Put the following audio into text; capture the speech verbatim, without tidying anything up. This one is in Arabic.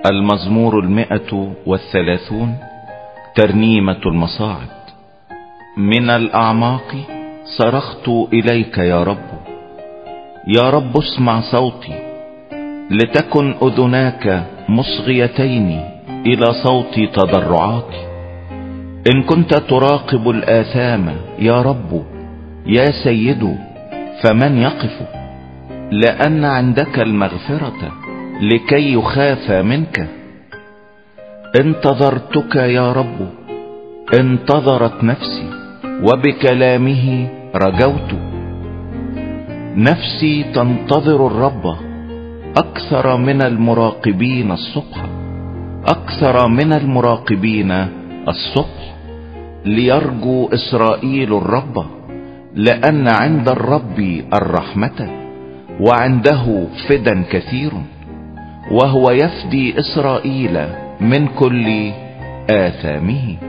المزمور المئة والثلاثون، ترنيمة المصاعد. من الأعماق صرخت إليك يا رب، يا رب اسمع صوتي، لتكن أذناك مصغيتين إلى صوت تضرعاتي. إن كنت تراقب الآثام يا رب يا سيد، فمن يقف؟ لأن عندك المغفرة لكي يخاف منك. انتظرتك يا رب، انتظرت نفسي، وبكلامه رجوت. نفسي تنتظر الرب أكثر من المراقبين الصبح، أكثر من المراقبين الصبح. ليرجو إسرائيل الرب، لأن عند الرب الرحمة، وعنده فدا كثير، وهو يفدي إسرائيل من كل آثامه.